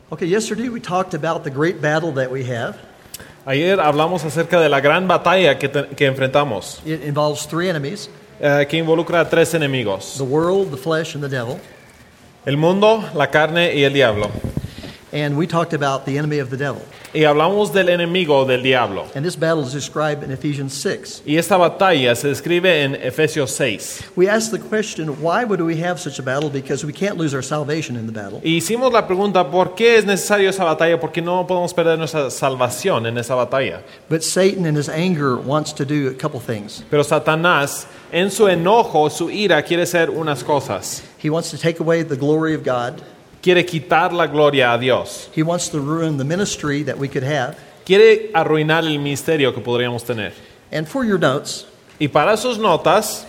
Okay, yesterday we talked about the great battle that we have. Ayer hablamos acerca de la gran batalla que enfrentamos, It involves three enemies: que involucra a tres enemigos: the world, the flesh, and the devil. el mundo, la carne y el diablo. And we talked about the enemy of the devil. Y hablamos del enemigo del diablo. And this battle is described in Ephesians 6. Y esta batalla se describe en Efesios 6. We asked the question, why would we have such a battle? Because we can't lose our salvation in the battle. Y hicimos la pregunta, ¿por qué es necesario esa batalla? Porque no podemos perder nuestra salvación en esa batalla. But Satan in his anger wants to do a couple things. Pero Satanás, en su enojo, su ira, quiere hacer unas cosas. He wants to take away the glory of God. Quiere quitar la gloria a Dios. He wants to ruin the ministry that we could have. Quiere arruinar el ministerio que podríamos tener. And for your notes, Y para sus notas,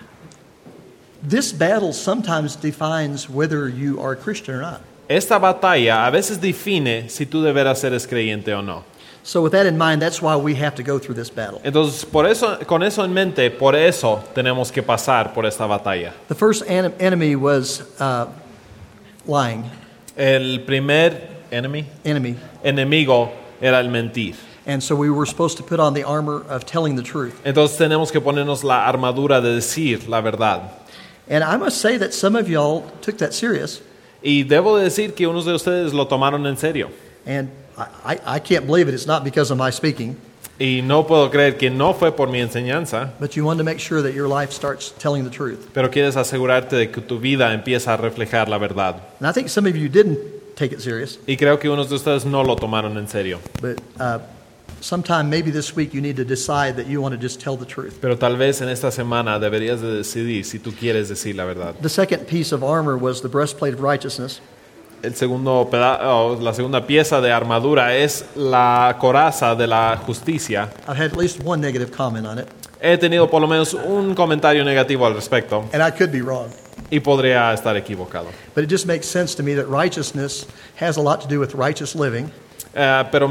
this battle sometimes defines whether you are a Christian or not. esta batalla a veces define si tú de veras eres creyente o no. So with that in mind, that's why we have to go through this battle. Entonces, por eso, con eso en mente, por eso tenemos que pasar por esta batalla. The first enemy was lying. El primer enemigo era el mentir. And so we were supposed to put on the armor of telling the truth. Entonces tenemos que ponernos la armadura de decir la verdad. And I must say that some of y'all took that serious. Y debo decir que unos de ustedes lo tomaron en serio. And I can't believe it. It's not because of my speaking. Y no puedo creer que no fue por mi enseñanza, But you wanted to make sure that your life starts telling the truth. pero quieres asegurarte de que tu vida empieza a reflejar la verdad. And I think some of you didn't take it serious. Y creo que unos de ustedes no lo tomaron en serio. But sometime, maybe this week, you need to decide that you want to just tell the truth. Pero tal vez en esta semana deberías de decidir si tú quieres decir la verdad. The second piece of armor was the breastplate of righteousness. La segunda pieza de armadura es la coraza de la justicia. I've had at least one negative comment on it, He tenido por lo menos un comentario negativo al respecto and I could be wrong. y podría estar equivocado. But it just makes sense to me that righteousness has a lot to do with righteous living. Pero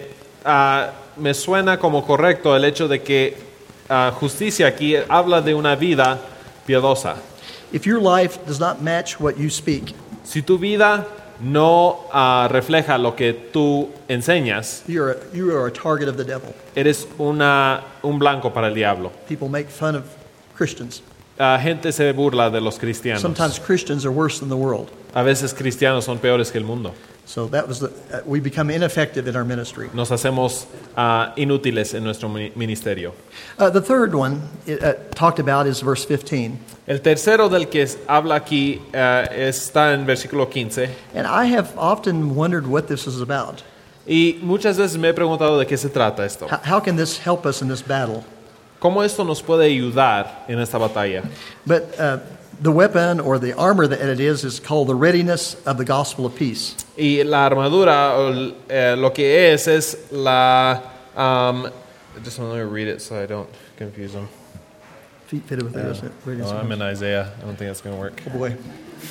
me suena como correcto el hecho de que justicia aquí habla de una vida piadosa. If your life does not match what you speak, Si tu vida no refleja lo que tú enseñas, you are a target of the devil. eres un blanco para el diablo. People make fun of Christians. Gente se burla de los cristianos. Sometimes Christians are worse than the world. A veces cristianos son peores que el mundo. So that was we become ineffective in our ministry. Nos hacemos inútiles en nuestro ministerio. The third one talked about is verse 15. El tercero del que habla aquí está en versículo 15. And I have often wondered what this is about. Y muchas veces me he preguntado de qué se trata esto. How can this help us in this battle? ¿Cómo esto nos puede ayudar en esta batalla? But the weapon or the armor that it is called the readiness of the gospel of peace. Y la armadura, lo que es la... just let me read it so I don't confuse them. Feet fitted with readiness. I'm in Isaiah. I don't think that's going to work. Oh boy.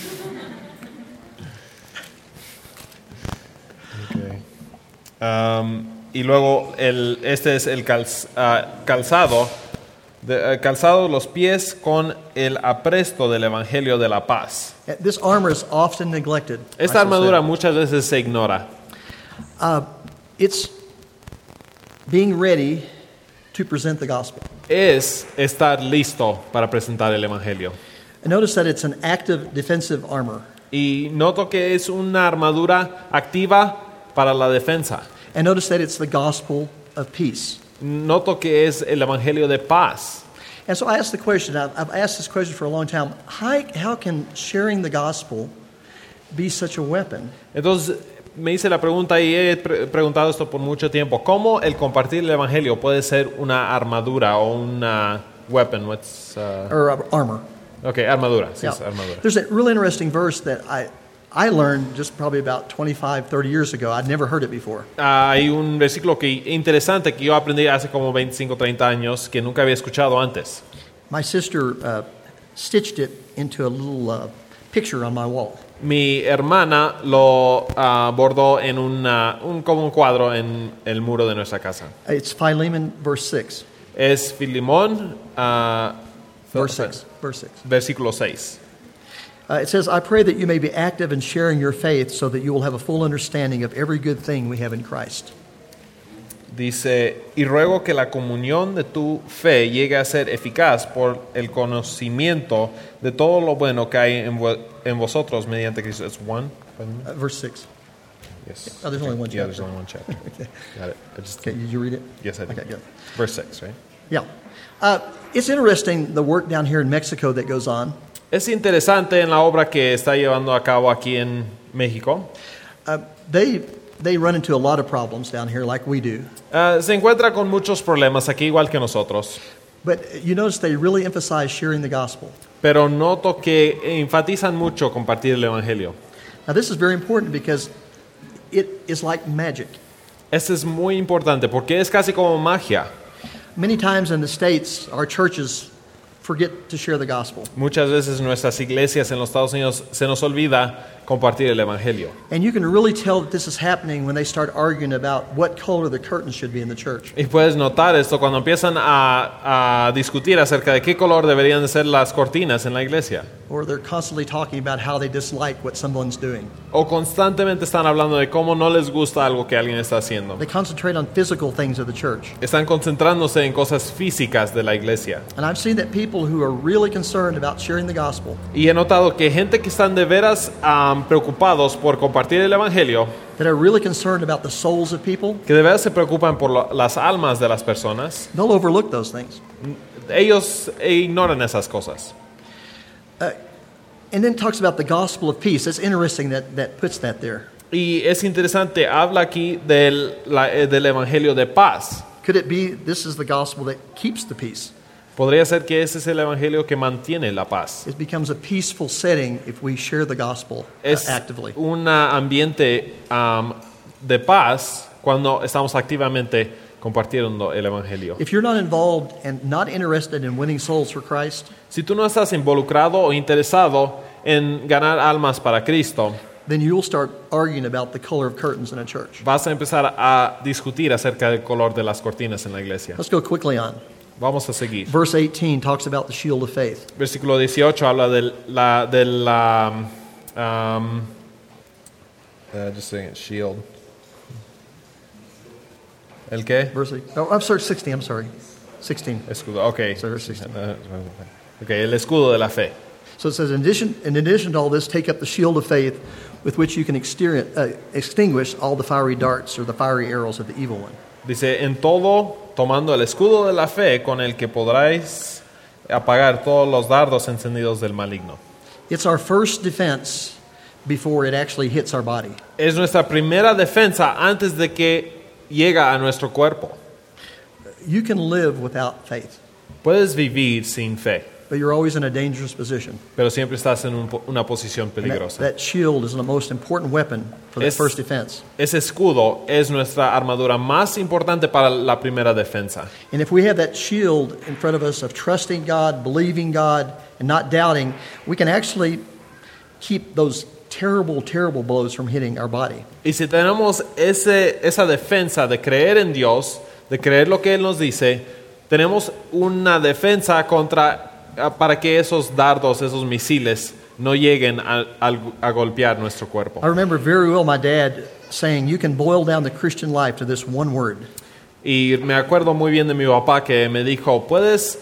Okay. Y luego este es el calzado. Calzado los pies con el apresto del evangelio de la paz. This armor is often neglected. Esta armadura muchas veces se ignora. It's being ready to present the gospel. Es estar listo para presentar el evangelio. And notice that it's an active defensive armor. Y noto que es una armadura activa para la defensa. And notice that it's the gospel of peace. Noto que es el evangelio de paz. And so I asked the question, I've asked this question for a long time, how can sharing the gospel be such a weapon? Entonces me hice la pregunta y he preguntado esto por mucho tiempo. ¿Cómo el compartir el evangelio puede ser una armadura o una weapon? Or armor. Okay, armadura. Sí, Yeah. es armadura. There's a really interesting verse that I learned just probably about 25, 30 years ago. I'd never heard it before. Hay un versículo interesante que yo aprendí hace como 25, 30 años que nunca había escuchado antes. My sister stitched it into a little picture on my wall. Mi hermana lo bordó en como un cuadro en el muro de nuestra casa. It's Philemon, verse 6. Es Filemón, Verse 6. versículo 6. It says, I pray that you may be active in sharing your faith so that you will have a full understanding of every good thing we have in Christ. Dice, y ruego que la comunión de tu fe llegue a ser eficaz por el conocimiento de todo lo bueno que hay en vosotros mediante Cristo. It's one? Verse 6. Yes. Oh, there's only one Yeah, chapter. there's only one chapter. Okay. Got it. I just, Okay, did you read it? yes, I did. Okay, good. Verse 6, right? Yeah. It's interesting, the work down here in Mexico that goes on. Es interesante en la obra que está llevando a cabo aquí en México. They run into a lot of problems down here like we do. Se encuentra con muchos problemas aquí igual que nosotros. But you notice they really emphasize sharing the gospel. Pero noto que enfatizan mucho compartir el Evangelio. Now this is very important because it is like magic. Esto es muy importante porque es casi como magia. Many times in the States, our churches forget to share the gospel. Muchas veces en nuestras iglesias en los Estados Unidos se nos olvida compartir el Evangelio. And you can really tell that this is happening when they start arguing about what color the curtains should be in the church. Y puedes notar esto cuando empiezan a discutir acerca de qué color deberían de ser las cortinas en la iglesia. Or they're constantly talking about how they dislike what someone's doing. O constantemente están hablando de cómo no les gusta algo que alguien está haciendo. They concentrate on physical things of the church. Están concentrándose en cosas físicas de la iglesia. And I've seen that people who are really concerned about sharing the gospel, Y he notado que gente que están de veras preocupados por compartir el Evangelio, that are really concerned about the souls of people, que de veras se preocupan por las almas de las personas, they'll overlook those things. ellos ignoran esas cosas. And then talks about the gospel of peace. It's interesting that puts that there. Y es interesante, habla aquí del Evangelio de paz. Could it be this is the gospel that keeps the peace? Podría ser que ese es el Evangelio que mantiene la paz. It becomes a peaceful setting if we share the gospel Es actively. un ambiente de paz cuando estamos activamente compartiendo el Evangelio. If you're not involved and not interested in winning souls for Christ, Si tú no estás involucrado o interesado en ganar almas para Cristo, then you'll start arguing about the color of curtains in a church. vas a empezar a discutir acerca del color de las cortinas en la iglesia. Let's go quickly on. Vamos a seguir. Verse 18 talks about the shield of faith. Versículo 18 habla just saying it, shield. ¿El qué? I'm sorry, 16, I'm sorry. 16. Escudo, ok. Sorry, 16. Ok, el escudo de la fe. So it says, in addition to all this, take up the shield of faith with which you can extinguish all the fiery darts or the fiery arrows of the evil one. Dice, en todo, tomando el escudo de la fe con el que podráis apagar todos los dardos encendidos del maligno. It's our first defense before it actually hits our body. Es nuestra primera defensa antes de que llega a nuestro cuerpo. You can live without faith, Puedes vivir sin fe, but you're always in a dangerous position. pero siempre estás en una posición And peligrosa. that shield is the most important weapon for the Es- first defense. Ese escudo es nuestra armadura más importante para la primera defensa. And if we have that shield in front of us of trusting God, believing God, and not doubting, we can actually keep those terrible, terrible blows from hitting our body. Y si tenemos esa defensa de creer en Dios, de creer lo que Él nos dice, tenemos una defensa para que esos dardos, esos misiles, no lleguen a golpear nuestro cuerpo. I remember very well my dad saying, you can boil down the Christian life to this one word. Y me acuerdo muy bien de mi papá que me dijo, puedes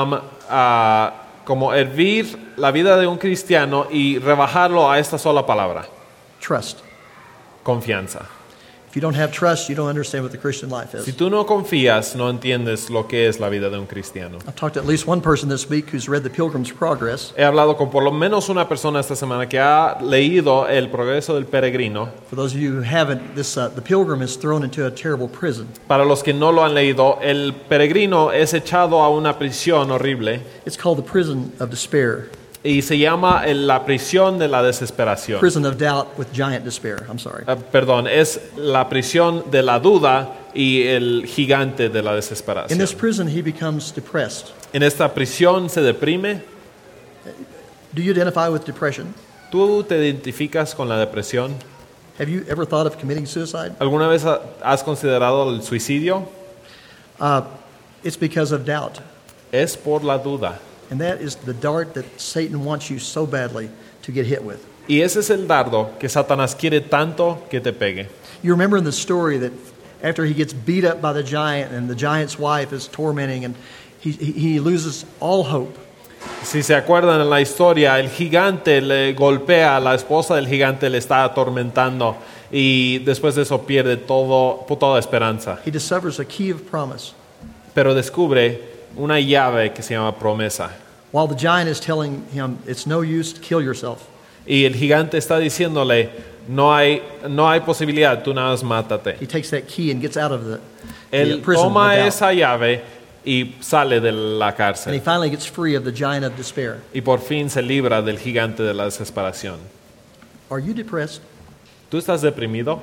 como hervir la vida de un cristiano y rebajarlo a esta sola palabra, Trust. confianza. If you don't have trust, you don't understand what the Christian life Si is. tú no confías, no entiendes lo que es la vida de un cristiano. I've talked to at least one person this week who's read the Pilgrim's Progress. He hablado con por lo menos una persona esta semana que ha leído El progreso del peregrino. For those of you who haven't, the pilgrim is thrown into a terrible prison. Para los que no lo han leído, el peregrino es echado a una prisión horrible It's called the prison of despair, y se llama la prisión de la desesperación. prison of doubt with giant despair. I'm sorry. Perdón, es la prisión de la duda y el gigante de la In desesperación. this prison, he becomes depressed. En esta prisión se deprime. Do you identify with depression? ¿Tú te identificas con la depresión? Have you ever thought of committing suicide? ¿Alguna vez has considerado el suicidio? It's because of doubt. Es por la duda. And that is the dart that Satan wants you so badly to get hit with. Y ese es el dardo que Satanás quiere tanto que te pegue. You remember in the story that after he gets beat up by the giant and the giant's wife is tormenting and he loses all hope. Si se acuerdan en la historia, el gigante le golpea a la esposa del gigante, le está atormentando y después de eso pierde toda esperanza. He discovers a key of promise. Pero descubre una llave que se llama promesa. While the giant is telling him, it's no use to kill yourself. Y el gigante está diciéndole, no hay posibilidad, tú nada más mátate. He takes that key and gets out of the Él prison. toma of doubt. esa llave y sale de la And he cárcel. finally gets free of the giant of despair. Y por fin se libra del gigante de la desesperación. Are you depressed? ¿Tú estás deprimido?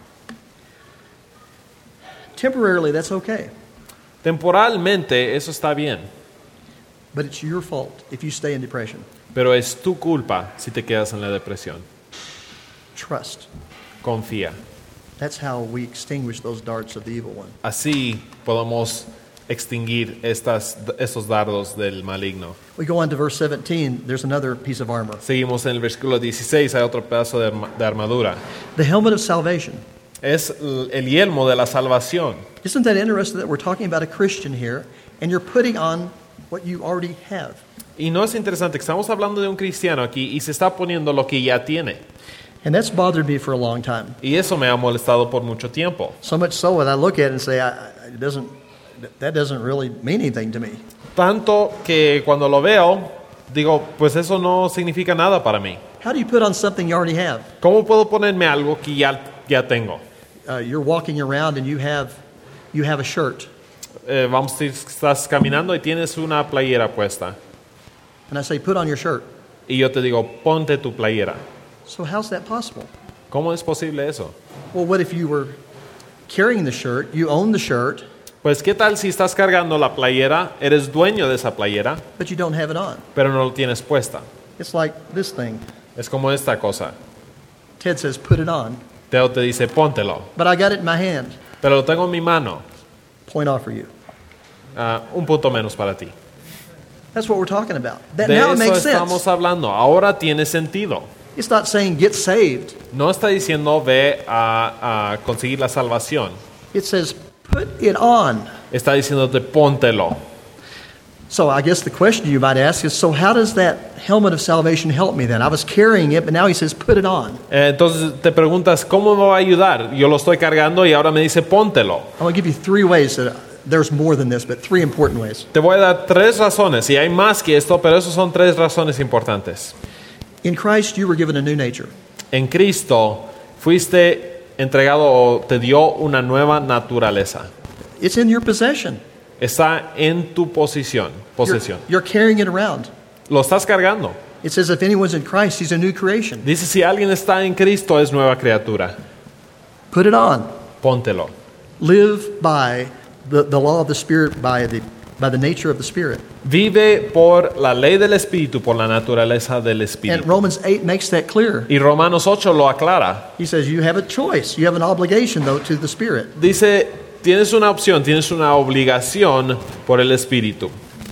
Temporarily, that's okay. Temporalmente eso está bien, But it's your fault if you stay in depression. pero es tu culpa si te quedas en la depresión. Trust. Confía. That's how we extinguish those darts of the evil one. Así podemos extinguir estos dardos del maligno. We go on to verse 17. There's another piece of armor. Seguimos en el versículo 16, hay otro pedazo de armadura. The helmet of salvation. Es el yelmo de la salvación. Isn't that interesting that we're talking about a Christian here and you're putting on what you already have? Y no es interesante que estamos hablando de un cristiano aquí y se está poniendo lo que ya tiene. And that's bothered me for a long time. Y eso me ha molestado por mucho tiempo. So much so that I look at it and say, that doesn't really mean anything to me. Tanto que cuando lo veo, digo, pues eso no significa nada para mí. How do you put on something you already have? ¿Cómo puedo ponerme algo que ya tengo? You're walking around and you have a shirt. Vamos a decir, estás caminando y tienes una playera puesta. And I say, put on your shirt. Y yo te digo, ponte tu playera. So how's that possible? ¿Cómo es posible eso? Well, what if you were carrying the shirt, you own the shirt, Pues qué tal si estás cargando la playera, eres dueño de esa playera, but you don't have it on? pero no lo tienes puesta. It's like this thing. Es como esta cosa. Ted says, put it on, Teo te dice, póntelo. but I got it in my hand. Pero lo tengo en mi mano. Point off for you. Un punto menos para ti. That's what we're talking about. That De now it eso makes estamos sense. hablando. Ahora tiene sentido. It's not saying get saved. No está diciendo ve a conseguir la salvación. It says put it on. Está diciéndote póntelo. So I guess the question you might ask is, so how does that helmet of salvation help me then? I was carrying it, but now he says put it on. Entonces te preguntas, ¿cómo me va a ayudar? Yo lo estoy cargando y ahora me dice póntelo. I want to give you 3 ways that there's more than this, but 3 important ways. Te voy a dar 3 razones, y hay más que esto, pero esas son 3 razones importantes. In Christ, you were given a new nature. En Cristo fuiste entregado o te dio una nueva naturaleza. It's in your possession. Está en tu posesión. You're carrying it around. Lo estás cargando. It says if anyone's in Christ, he's a new creation. Dice, si alguien está en Cristo, es nueva criatura. Put it on. Póntelo. Live by the law of the Spirit, by the nature of the Spirit. Vive por la ley del Espíritu, por la naturaleza del And Espíritu. Romans 8 makes that clear. Y Romanos 8 lo aclara. He says you have a choice. You have an obligation, though, to the Spirit. Dice, tienes una opción, tienes una obligación por el Espíritu.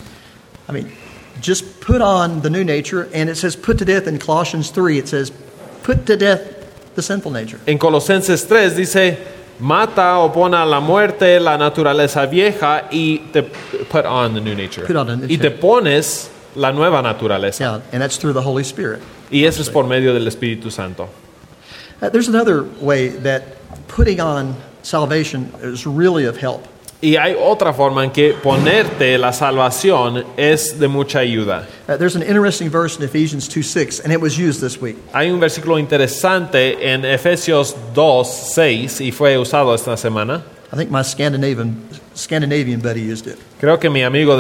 I mean, just put on the new nature, and it says put to death in Colossians 3. It says put to death the sinful nature. En Colosenses 3 dice, mata o pon a la muerte la naturaleza vieja y te put on the new nature. Put on the new Y te pones la nueva naturaleza. Yeah, and that's through the Holy Spirit. Y eso es por medio del Espíritu Santo. There's another way that putting on salvation is really of help. Y hay otra forma en que ponerte la salvación es de mucha ayuda. There's an interesting verse in Ephesians 2:6, and it was used this week. Hay un versículo interesante en Efesios 2:6 y fue usado esta semana. I think my Scandinavian buddy used it. Creo que mi amigo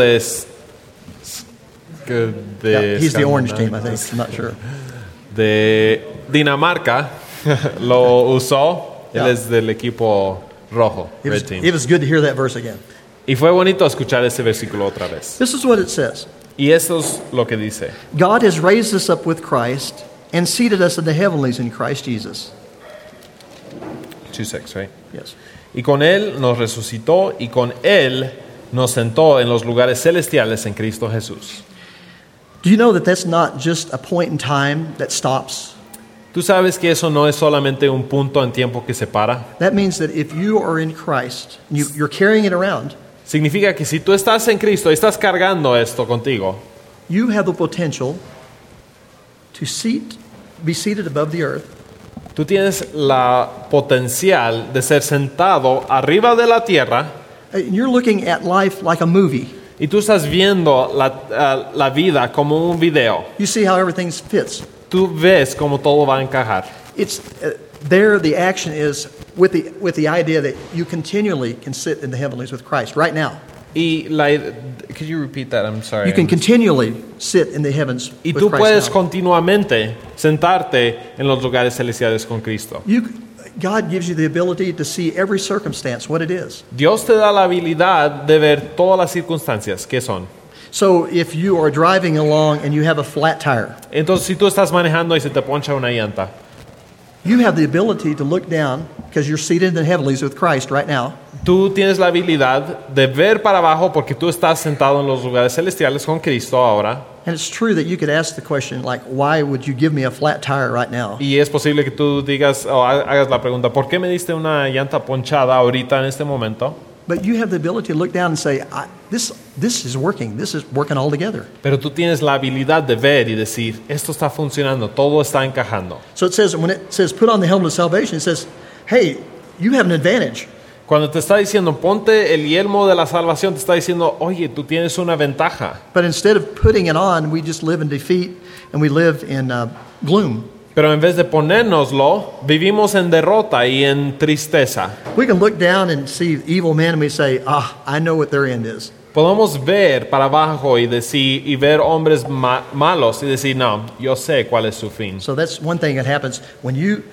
Yeah, he's the orange team, I think. I'm not sure. de Dinamarca lo usó. Él Yeah. es del equipo rojo, It Red was, Team. it was good to hear that verse again. Y fue bonito escuchar ese versículo otra vez. This is what it says. Y eso es lo que dice. God has raised us up with Christ and seated us in the heavenlies in Christ Jesus. 2:6, right? Yes. Y con Él nos resucitó y con Él nos sentó en los lugares celestiales en Cristo Jesús. Do you know that that's not just a point in time that stops? Tú sabes que eso no es solamente un punto en tiempo que se para. That means that if you are in Christ, you're carrying it around, Significa que si tú estás en Cristo y estás cargando esto contigo, you have the potential to be seated above the earth, tú tienes la potencial de ser sentado arriba de la tierra and you're looking at life like a movie. y tú estás viendo la vida como un video. You see how everything fits. Tú ves cómo todo va a encajar. It's there. The action is with the idea that you continually can sit in the heavenlies with Christ right now. Y could you repeat that? I'm sorry. You can continually sit in the heavens Y with tú Christ puedes now. continuamente sentarte en los lugares celestiales con Cristo. God gives you the ability to see every circumstance, what it is. Dios te da la habilidad de ver todas las circunstancias que son. So if you are driving along and you have a flat tire, Entonces, si tú estás manejando y se te poncha una llanta, you have the ability to look down because you're seated in the heavenlies with Christ right now. tú tienes la habilidad de ver para abajo porque tú estás sentado en los lugares celestiales con Cristo ahora. And it's true that you could ask the question, like, why would you give me a flat tire right now? Y es posible que tú digas o hagas la pregunta, ¿por qué me diste una llanta ponchada ahorita en este momento? But you have the ability to look down and say, this is working. This is working all together. Pero tú tienes la habilidad de ver y decir, esto está funcionando, todo está encajando. So it says, when it says put on the helmet of salvation, it says, hey, you have an advantage. Cuando te está diciendo, ponte el yelmo de la salvación, te está diciendo, oye, tú tienes una ventaja. But instead of putting it on, we just live in defeat and we live in gloom. Pero en vez de ponérnoslo, vivimos en derrota y en tristeza. We can look down and see evil men and we say, I know what their end is. Podemos ver para abajo y decir y ver hombres malos y decir, no, yo sé cuál es su fin. So that's one thing that happens when you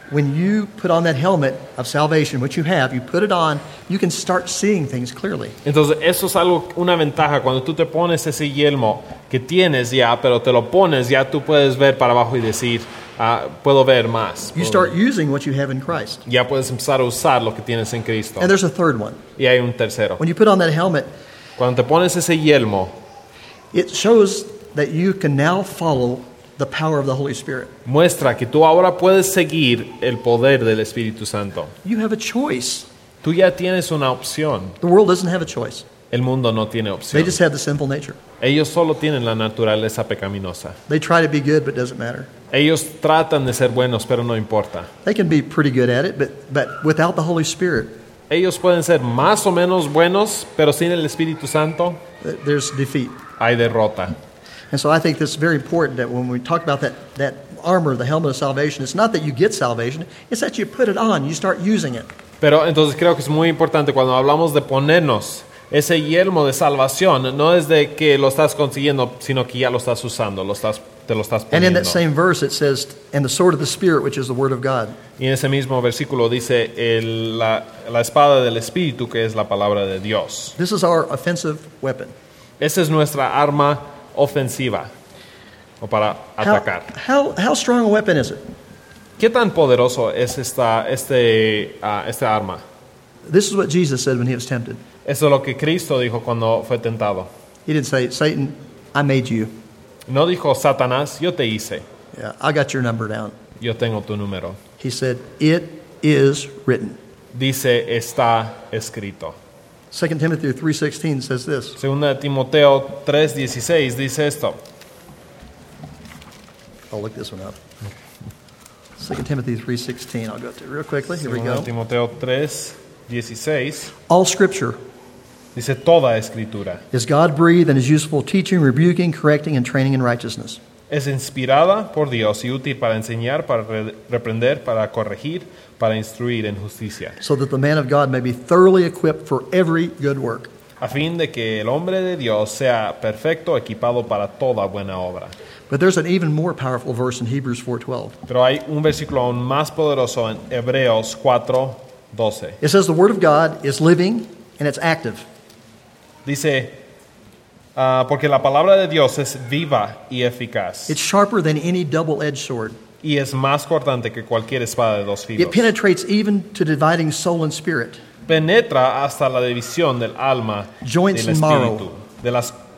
put on that helmet of salvation, which you have, you put it on, you can start seeing things clearly. Entonces, eso es algo, una ventaja. Cuando tú te pones ese yelmo que tienes ya, pero te lo pones, ya tú puedes ver para abajo y decir, puedo ver más. You start using what you have in Christ. Ya puedes empezar a usar lo que tienes en Cristo. And there's a third one. Y hay un tercero. When you put on that helmet, Cuando te pones ese yelmo, it shows that you can now follow the power of the Holy Spirit. muestra que tú ahora puedes seguir el poder del Espíritu Santo. You have a choice. Tú ya tienes una opción. The world doesn't have a choice. El mundo no tiene They opción. just have the sinful nature. Ellos solo tienen la naturaleza pecaminosa. They try to be good, but it doesn't matter. Ellos tratan de ser buenos, pero no importa. They can be pretty good at it, but without the Holy Spirit, Ellos pueden ser más o menos buenos, pero sin el Espíritu Santo there's defeat. hay derrota. And so I think that's very important that when we talk about that armor, the helmet of salvation, it's not that you get salvation, it's that you put it on, you start using it. Pero entonces creo que es muy importante cuando hablamos de ponernos ese yelmo de salvación, no es de que lo estás consiguiendo, sino que ya lo estás usando, te lo estás And in poniendo. that same verse it says, and the sword of the Spirit, which is the word of God. Y en ese mismo versículo dice la espada del Espíritu, que es la palabra de Dios. This is our offensive weapon. Esa es nuestra arma ofensiva o para atacar. How strong a weapon is it? ¿Qué tan poderoso es este arma? This is what Jesus said when he was tempted. Eso es lo que Cristo dijo cuando fue tentado. He didn't say, Satan, I made you. No dijo, Satanás, yo te hice, Yeah, I got your number down. yo tengo tu número. He said, it is written. Dice, está escrito. 2 Timothy 3:16 says this. Segunda de Timoteo 3:16 dice esto. I'll look this one up. 2 Timothy 3:16. I'll go to it real quickly. Here we Segunda de go. Timoteo 3:16 All scripture dice, toda escritura is God-breathed and is useful teaching, rebuking, correcting, and training in righteousness. es inspirada por Dios y útil para enseñar, para reprender, para corregir, para instruir en justicia, So that the man of God may be thoroughly equipped for every good work. a fin de que el hombre de Dios sea perfecto, equipado para toda buena obra. But there's an even more powerful verse in Hebrews 4:12. Pero hay un versículo aún más poderoso en Hebreos 4:12. It says the word of God is living and it's active. Dice, porque la palabra de Dios es viva y eficaz, It's sharper than any double-edged sword. y es más cortante que cualquier espada de dos It filos. penetrates even to dividing soul and spirit, Penetra hasta la división del alma, joints del and marrow. espíritu, de las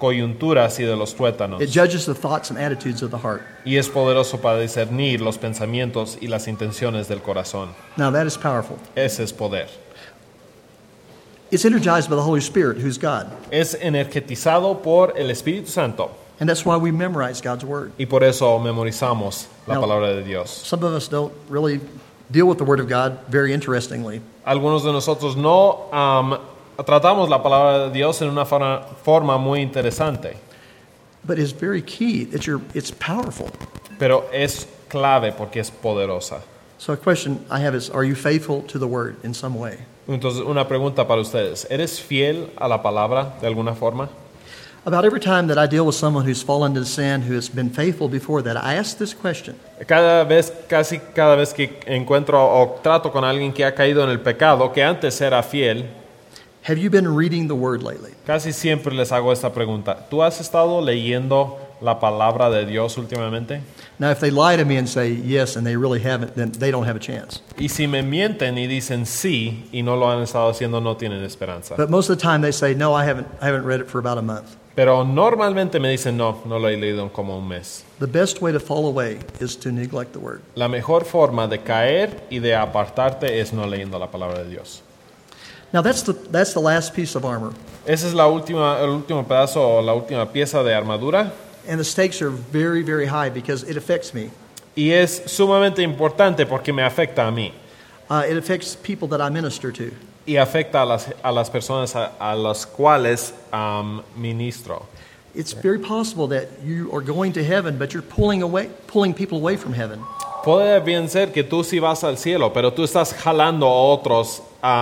coyunturas y de los tuétanos. It judges the thoughts and attitudes of the heart. Y es poderoso para discernir los pensamientos y las intenciones del corazón. Now that is powerful. Ese es poder. It's energized by the Holy Spirit, who's God. Es energetizado por el Espíritu Santo. And that's why we memorize God's Word. Y por eso memorizamos la Now, palabra de Dios. Some of us don't really deal with the Word of God very interestingly. Algunos de nosotros no tratamos la palabra de Dios en una forma muy interesante, But it's very key. It's powerful. pero es clave porque es poderosa. So a question I have is, are you faithful to the Word in some way? Entonces, una pregunta para ustedes. ¿Eres fiel a la palabra de alguna forma? About every time that I deal with someone who's fallen into sin, who has been faithful before that, I ask this question. Casi cada vez que encuentro o trato con alguien que ha caído en el pecado, que antes era fiel, Have you been reading the Word lately? casi siempre les hago esta pregunta. ¿Tú has estado leyendo la palabra de Dios últimamente? Now, if they lie to me and say yes and they really haven't, then they don't have a chance. Y si me mienten y dicen sí y no lo han estado haciendo, no tienen esperanza. But most of the time they say, no, I haven't read it for about a month. Pero normalmente me dicen no lo he leído en como un mes. The best way to fall away is to neglect the Word. La mejor forma de caer y de apartarte es no leyendo la palabra de Dios. Now, that's the last piece of armor. Ese es el último pedazo o la última pieza de armadura. And the stakes are very, very high because it affects me. Y es sumamente importante porque me afecta a mí. It affects people that I minister to. Y afecta a las personas a las cuales ministro. It's very possible that you are going to heaven, but you're pulling people away from heaven. Puede bien ser que tú sí vas al cielo, pero tú estás jalando a otros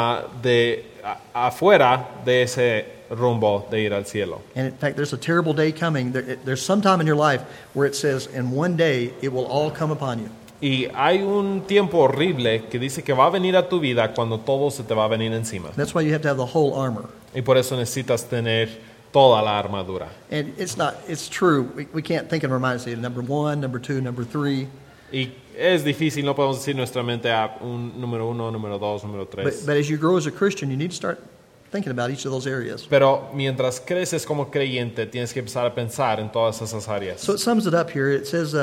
afuera de ese rumbo de ir al cielo. And in fact, there's a terrible day coming. There's some time in your life where it says, in one day, it will all come upon you. Y hay un tiempo horrible que dice que va a venir a tu vida cuando todo se te va a venir encima. That's why you have to have the whole armor. Y por eso necesitas tener toda la armadura. And it's true. We can't think in our minds, say, number 1, number 2, number 3. Y es difícil, no podemos decir nuestra mente a un número 1, número 2, número 3. But as you grow as a Christian, you need to start thinking about each of those areas. Pero mientras creces como creyente, tienes que empezar a pensar en todas esas áreas. So it sums it up here. It says,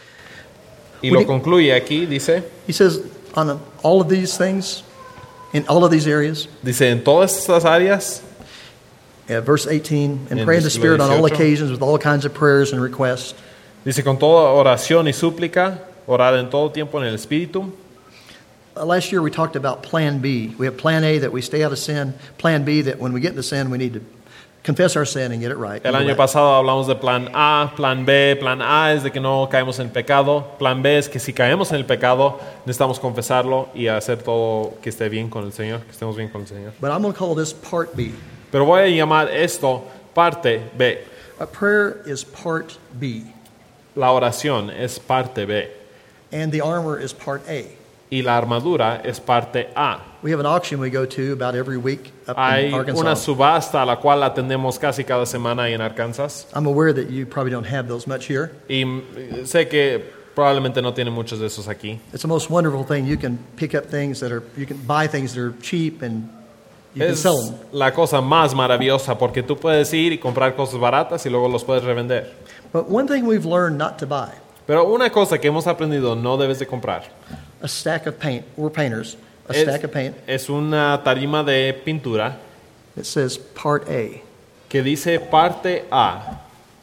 Y lo concluye aquí, dice, he says, on all of these things, in all of these areas, en todas estas áreas, verse 18, and En pray in the versículo Spirit on all 18. occasions with all kinds of prayers and requests. dice con toda oración y súplica, orar en todo tiempo en el Espíritu. Last year we talked about Plan B. We have Plan A, that we stay out of sin. Plan B, that when we get into sin, we need to confess our sin and get it right. El año pasado hablamos de plan A, plan B. Plan A es de que no caemos en el pecado. Plan B es que si caemos en el pecado, necesitamos confesarlo y hacer todo que esté bien con el Señor, que estemos bien con el Señor. But I'm going to call this Part B. Pero voy a llamar esto parte B. A prayer is Part B, La oración es parte B and the armor is Part A. y la armadura es parte A. We have an auction we go to about every week up Hay in una Arkansas. subasta a la cual atendemos casi cada semana ahí en Arkansas. I'm aware that you probably don't have those much here. Y sé que probablemente no tienen muchos de esos aquí. It's the most wonderful thing. You can pick up things you can buy things that are cheap and you can Es sell them. la cosa más maravillosa porque tú puedes ir y comprar cosas baratas y luego los puedes revender. But one thing we've learned not to buy, Pero una cosa que hemos aprendido no debes de comprar a stack of paint. We're painters. A stack of paint es una tarima de pintura that says Part A. que dice parte A.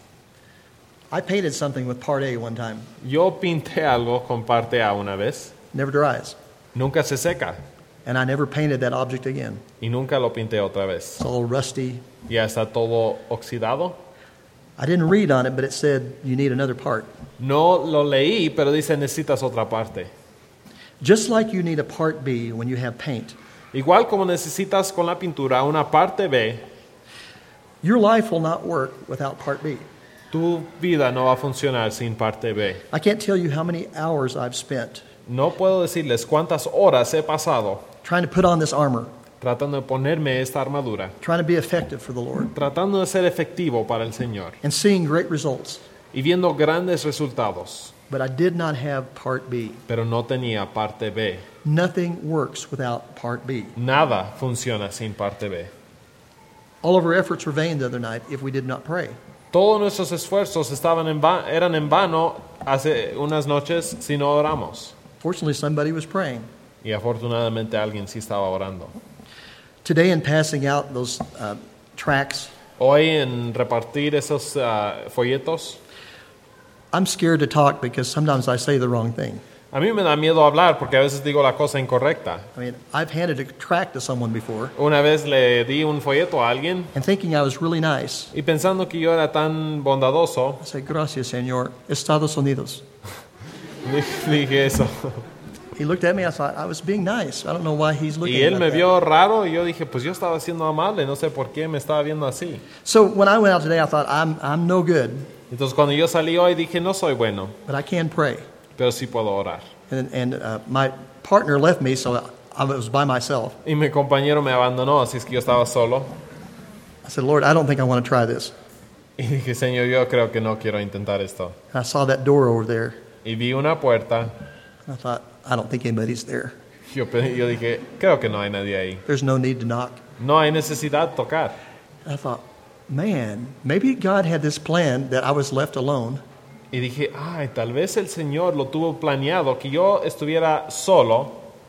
I painted something with Part A one time. Yo pinté algo con parte A una vez. Never dries. Nunca se seca And I never painted that object again. y nunca lo pinté otra vez. It's all rusty. Ya está todo oxidado. I didn't read on it, but it said you need another part. No lo leí, pero dice necesitas otra parte. Just like you need a Part B when you have paint, Igual como necesitas con la pintura una parte B, your life will not work without Part B. tu vida no va a funcionar sin parte B. I can't tell you how many hours I've spent No puedo decirles cuántas horas he pasado trying to put on this armor, tratando de ponerme esta armadura, trying to be effective for the Lord, tratando de ser efectivo para el Señor and seeing great results. y viendo grandes resultados, But I did not have Part B. pero no tenía parte B. Nothing works without Part B. Nada funciona sin parte B. All of our efforts were vain the other night if we did not pray. Todos nuestros esfuerzos eran en vano hace unas noches si no oramos. Fortunately, somebody was praying. Y afortunadamente alguien sí estaba orando. Today, in passing out those tracts, Hoy en repartir esos folletos, I'm scared to talk because sometimes I say the wrong thing. a mí me da miedo hablar porque a veces digo la cosa incorrecta. I mean, I've handed a tract to someone before Una vez le di un folleto a alguien and thinking I was really nice. y pensando que yo era tan bondadoso, I said, gracias, Señor, Estados Unidos. dije eso. He looked at me, I thought I was being nice. I don't know why he's looking Y at él me me like vio raro y yo dije, pues yo estaba siendo amable, no sé por qué me estaba viendo así. that. So when I went out today, I thought, I'm no good, Entonces cuando yo salí hoy dije, no soy bueno, but I can pray. pero sí puedo orar. And my partner left me, so I was by myself. Y mi compañero me abandonó, así es que yo estaba solo. I said, Lord, I don't think I want to try this. Y dije, Señor, yo creo que no quiero intentar esto. And I saw that door over there. Y vi una puerta. I thought, I don't think anybody's there. Yo dije, creo que no hay nadie ahí. There's no need to knock. No hay necesidad de tocar. I thought, man, maybe God had this plan that I was left alone. Y dije, ay, tal vez el Señor lo tuvo planeado, que yo estuviera solo.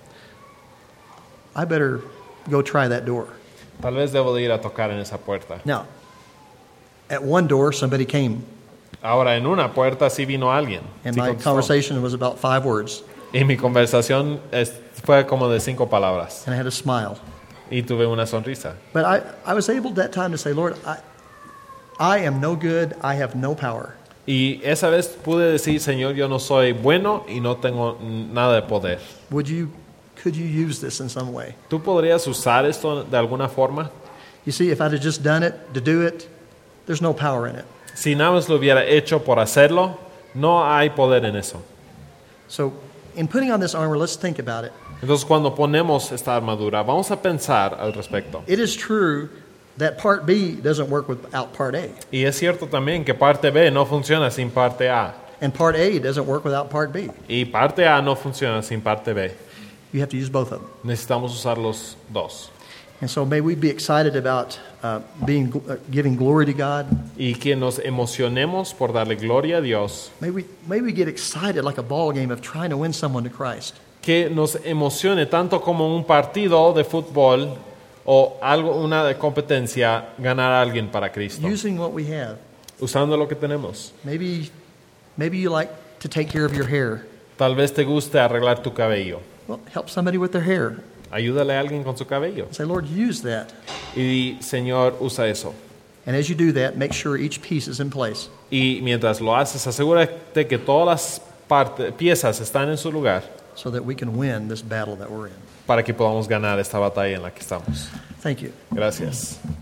I better go try that door. Tal vez debo de ir a tocar en esa puerta. Now, at one door, somebody came, Ahora, en una puerta sí vino alguien. and Sí my contestó. conversation was about 5 words, Y mi conversación fue como de 5 palabras. and I had a smile. Y tuve una sonrisa. But I was able that time to say, Lord, I am no good, I have no power. Y esa vez pude decir, Señor, yo no soy bueno y no tengo nada de poder. Could you use this in some way? ¿Tú podrías usar esto de alguna forma? You see, if I'd have just done it to do it, there's no power in it. Si nada más lo hubiera hecho por hacerlo, no hay poder en eso. So, in putting on this armor, let's think about it. Entonces, cuando ponemos esta armadura, vamos a pensar al respecto. It is true that part B doesn't work without part A, Y es cierto también que parte B no funciona sin parte A. and part A doesn't work without part B. Y parte A no funciona sin parte B. You have to use both of them. Necesitamos usar los dos. And so, may we be excited about giving glory to God. Y que nos emocionemos por darle gloria a Dios. May we get excited like a ball game of trying to win someone to Christ. Que nos emocione tanto como un partido de fútbol o una competencia ganar a alguien para Cristo. Using what we have. Usando lo que tenemos. Maybe you like to take care of your hair. Tal vez te guste arreglar tu cabello. Well, help somebody with their hair. Ayúdale a alguien con su cabello. Say, Lord, use that. Y di, Señor, usa eso. And as you do that, make sure each piece is in place. Y mientras lo haces, asegúrate que todas las piezas están en su lugar so that we can win this battle that we're in. para que podamos ganar esta batalla en la que estamos. Thank you. Gracias.